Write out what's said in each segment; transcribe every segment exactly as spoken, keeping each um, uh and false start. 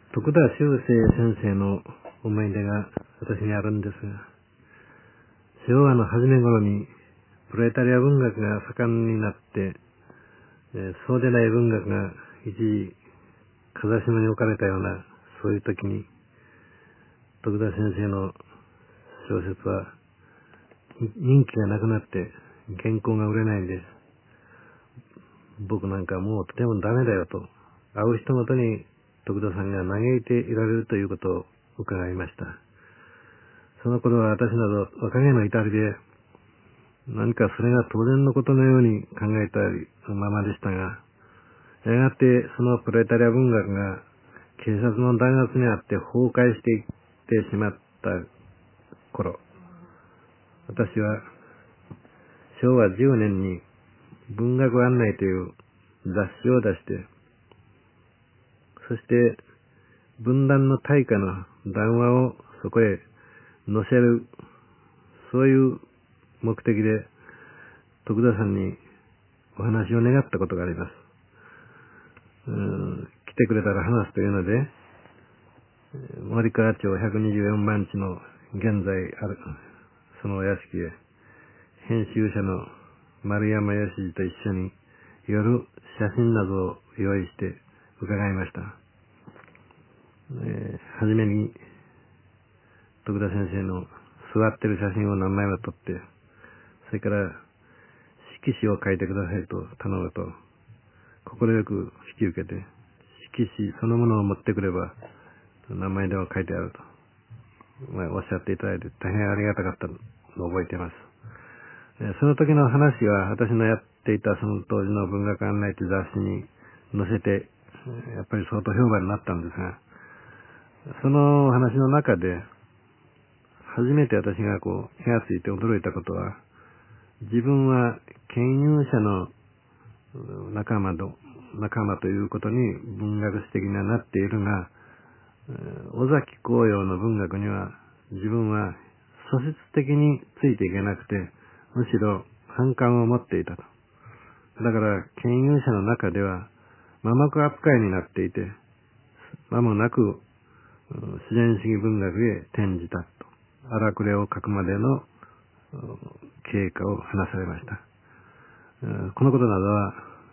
徳田修正先生の思い出が私にあるんですが、昭和の初め頃にプロレタリア文学が盛んになって、えー、そうでない文学が一時風下に置かれたような、そういう時に徳田先生の小説は人気がなくなって原稿が売れないんです。僕なんかもうとてもダメだよと、会う人ごとに徳田さんが嘆いていられるということを伺いました。その頃は私など若気の至りで、何かそれが当然のことのように考えたままでしたが、やがてそのプロレタリア文学が警察の弾圧にあって崩壊していってしまった頃、私はしょうわじゅうねんに文学案内という雑誌を出して、そして分断の大化の談話をそこへ載せる、そういう目的で徳田さんにお話を願ったことがあります。うーん来てくれたら話すというので、森川町ひゃくにじゅうよんばん地の現在あるそのお屋敷へ編集者の丸山義次と一緒に夜写真などを用意して伺いました。えー、はじめに徳田先生の座ってる写真を何枚も撮って、それから色紙を書いてくださいと頼むと、快く引き受けて、色紙そのものを持ってくれば名前では書いてあると、まあ、おっしゃっていただいて大変ありがたかったのを覚えています。その時の話は私のやっていたその当時の文学案内という雑誌に載せて、やっぱり相当評判になったんですが、その話の中で初めて私がこう気がついて驚いたことは、自分は牽引者の仲間と仲間ということに文学史的にはなっているが、尾崎紅葉の文学には自分は素質的についていけなくて、むしろ反感を持っていたと。だから牽引者の中では麻木扱いになっていて、間もなく自然主義文学へ転じたと、荒くれを書くまでの経過を話されました。このことなどは、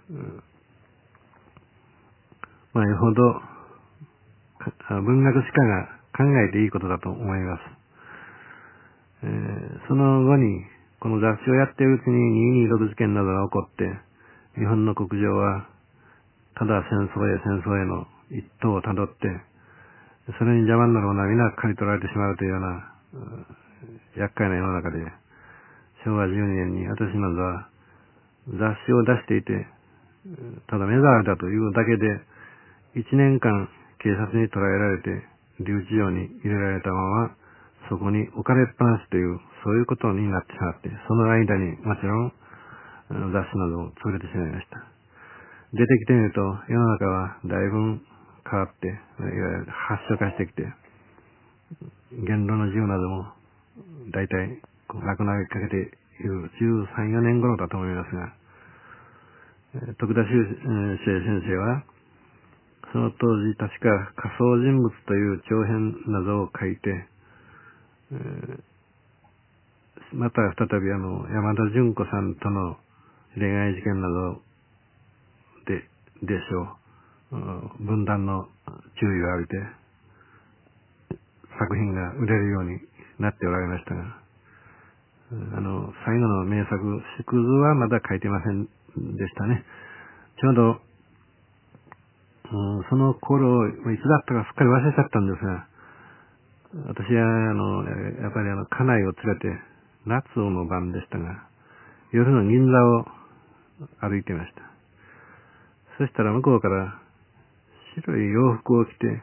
まあ、よほど文学史家が考えていいことだと思います。えー、その後にこの雑誌をやっているうちににいにろく事件などが起こって、日本の国情はただ戦争へ戦争への一途をたどって、それに邪魔になるものは皆刈り取られてしまうというような厄介な世の中で、しょうわじゅうにねんに私などは雑誌を出していて、ただ目障りだというだけでいちねんかん警察に捕らえられて留置場に入れられたままそこに置かれっぱなしという、そういうことになってしまって、その間にもちろん雑誌なども潰れてしまいました。出てきてみると世の中はだいぶ変わって、いわゆる発祥化してきて、言論の自由なども大体なくなりかけているじゅうさん、よねん頃だと思いますが、徳田修正先生はその当時確か仮想人物という長編などを書いて、えー、また再びあの山田純子さんとの恋愛事件などででしょう、分断の注意を浴びて作品が売れるようになっておられましたが、あの最後の名作縮図はまだ書いてませんでしたね。ちょうど、うん、その頃いつだったかすっかり忘れちゃったんですが、私はあのやっぱりあの家内を連れて夏の晩でしたが、夜の銀座を歩いていました。そしたら向こうから白い洋服を着て、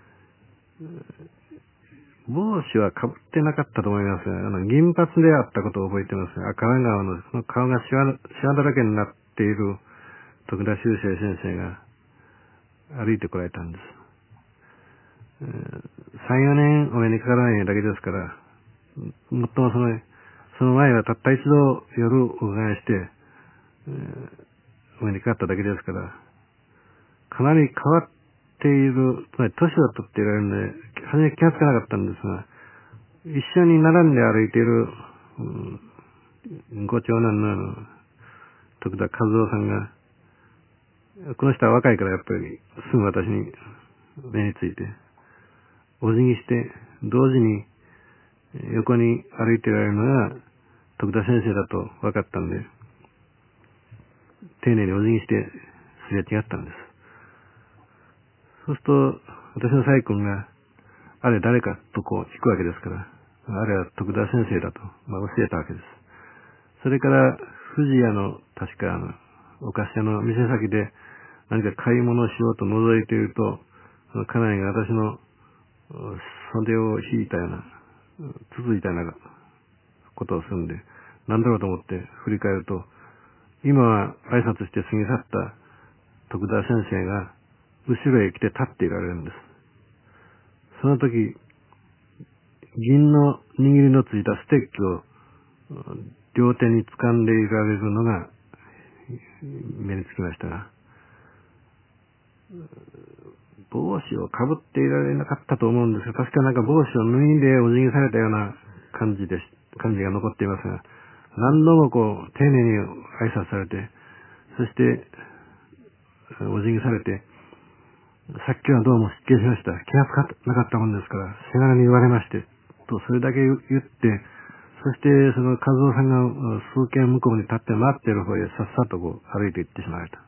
帽子はかぶってなかったと思いますが、あの銀髪であったことを覚えていますが、赤川川のその顔がシワ、シワだらけになっている徳田修正先生が歩いてこられたんです。さん、よねんお目にかからないだけですから、もっともその、その前はたった一度夜お伺いして、えー、お目にかかっただけですから、かなり変わっっている、つまり年を取っていられるので、初め気がつかなかったんですが、一緒に並んで歩いている、うん、ご長男のあの、徳田和夫さんが、この人は若いからやっぱりすぐ私に目について、お辞儀して、同時に横に歩いていられるのが徳田先生だと分かったんで、丁寧にお辞儀してすれ違ったんです。そうすると、私の細君が、あれ誰かとこう聞くわけですから、あれは徳田先生だと、まあ、教えたわけです。それから、富士屋の、確かあの、お菓子屋の店先で何か買い物をしようと覗いていると、その家内が私の袖を引いたような、続いたようなことをするんで、何だろうと思って振り返ると、今は挨拶して過ぎ去った徳田先生が後ろへ来て立っていられるんです。その時、銀の握りのついたステッキを両手に掴んでいられるのが目につきましたが、帽子をかぶっていられなかったと思うんですが、確かなんか帽子を脱いでお辞儀されたような感じでし、感じが残っていますが、何度もこう丁寧に挨拶されて、そしてお辞儀されて、さっきはどうも失敬しました。気がつかなかったもんですから、せがれに言われまして、とそれだけ言って、そしてその和夫さんが数軒向こうに立って待っている方へさっさとこう歩いて行ってしまわれた。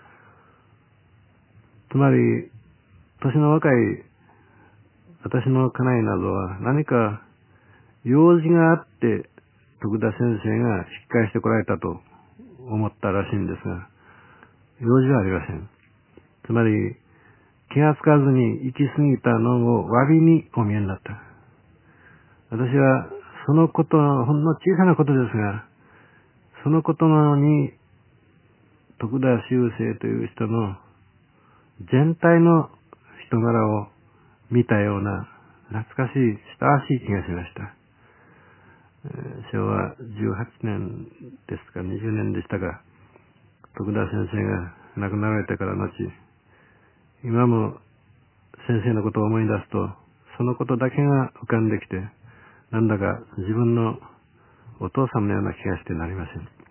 つまり、年の若い私の家内などは何か用事があって徳田先生が引き返してこられたと思ったらしいんですが、用事はありません。つまり、気がつかずに行き過ぎたのを詫びにお見えになった。私はそのこと、ほんの小さなことですが、そのことなのに徳田修正という人の全体の人柄を見たような懐かしい、親しい気がしました。えー、しょうわじゅうはちねんですか、にじゅうねんでしたが、徳田先生が亡くなられてから後、今も先生のことを思い出すと、そのことだけが浮かんできて、なんだか自分のお父さんのような気がしてなりません。